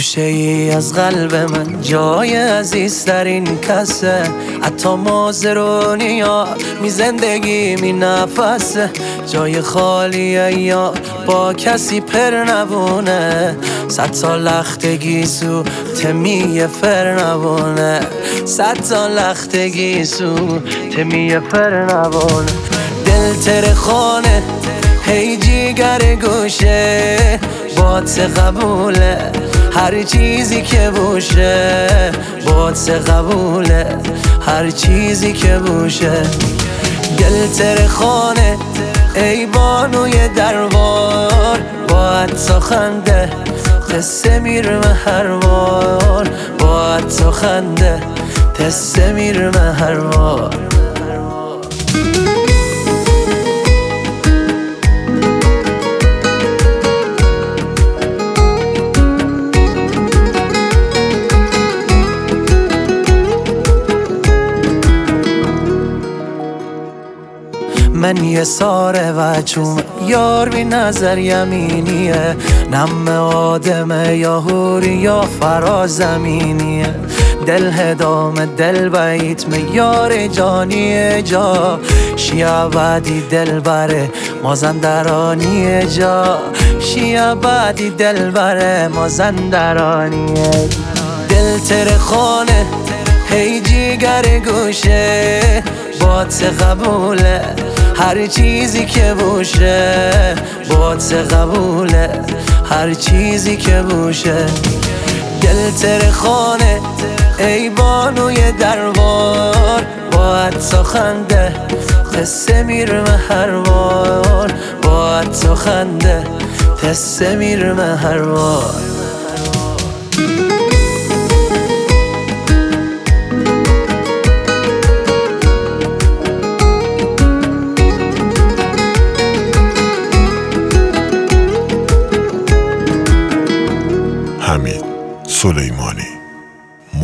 گوشه ای از قلب من جای عزیزترین کسه، حتی مازرونی یا می زندگی می نفسه. جای خالیه یا با کسی پر نبونه، 100 تا لختگی سو تمیه فر نبونه، 100 تا لختگی سو تمیه فر نبونه. دل تر خانه هی جیگر گوشه، بات قبوله هر چیزی که بوشه، بات قبوله هر چیزی که بوشه. دل تر خانه ای بانوی دربار، با تو خنده قصه میرمه هر بار، با تو خنده قصه میرمه هر بار. من یه ساره و چوم یار بی نظر یمینیه، نم آدمه یا هوری یا فرازمینیه. دل هدام دل بیت می یار جانیه، جا شیعه بعدی دل بره مازندرانیه، جا شیعه بعدی دل بره مازندرانیه. دل تر خانه هی جیگر گوشه، بات قبوله هر چیزی که بوشه، بات قبوله هر چیزی که بوشه. دل تر خانه ای بانوی دربار، با تو خنده قصه میرمه هر بار، با تو خنده قصه میرمه هر بار. حمید سلیمانی.